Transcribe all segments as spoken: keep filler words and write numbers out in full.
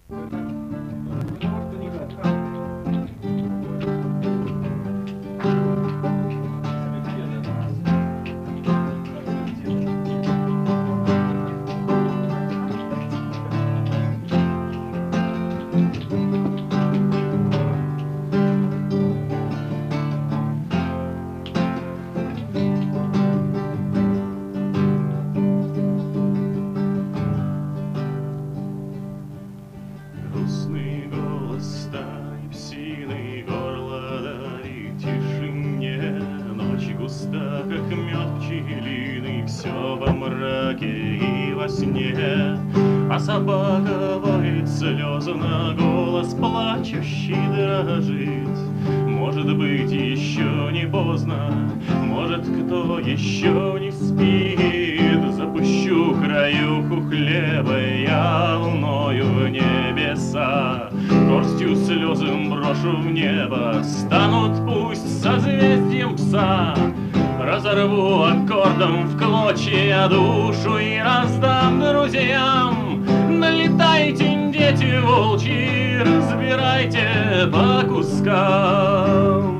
Грустный голос стали псиной, горло дарит тишине. Ночь густа, как мед пчелиный, все во мраке и во сне. А собака воет слезно, голос плачущий дрожит. Может быть, еще не поздно, может, кто еще не спит. Запущу краюху хлеба я луною в небеса, горстью слезы брошу в небо, станут пусть созвездием пса. Разорву аккордом в клочья душу и раздам друзьям. Налетайте, дети волчьи, разбирайте по кускам.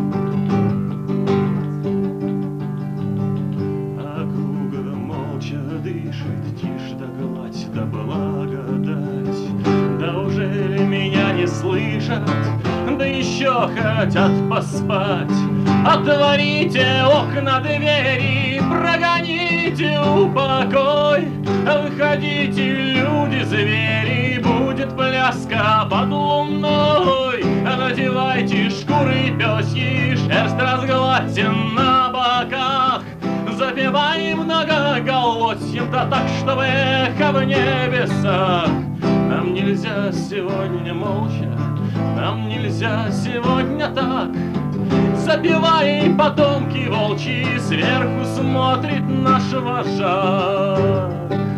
Округа молча дышит, тишь да гладь да благодать. Да уже ли меня не слышат, да еще хотят поспать? Отворите окна, двери, прогоните упокой. Выходите, люди, звери, будет пляска под луной. Надевайте шкуры пёсьи, шерсть разгладьте на боках. Запеваем многоголосьем-то так, чтобы эхо в небесах. Нам нельзя сегодня молча, нам нельзя сегодня так. Запевай, потомки волчьи, сверху смотрит наш вожак.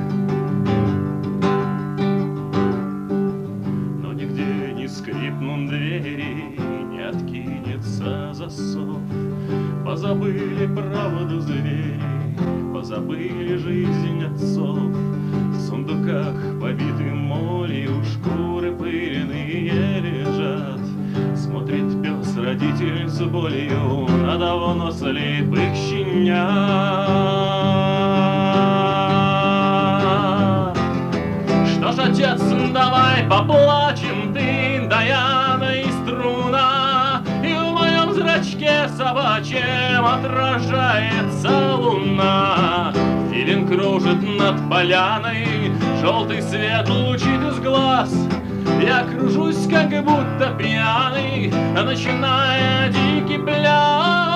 Но нигде не скрипнут двери, не откинется засов. Позабыли правду звери, позабыли жизнь отцов. В сундуках, побиты молью, шкуры пыльные лежат. Смотрит пес, родитель с болью на давно слепых щенят. Что ж, отец, давай поплачем, ты, Даяна и струна, и в моем зрачке собачьем отражается луна. Филин кружит над поляной, желтый свет лучит из глаз. Я кружусь, как будто пьяный, начиная дикий пляс.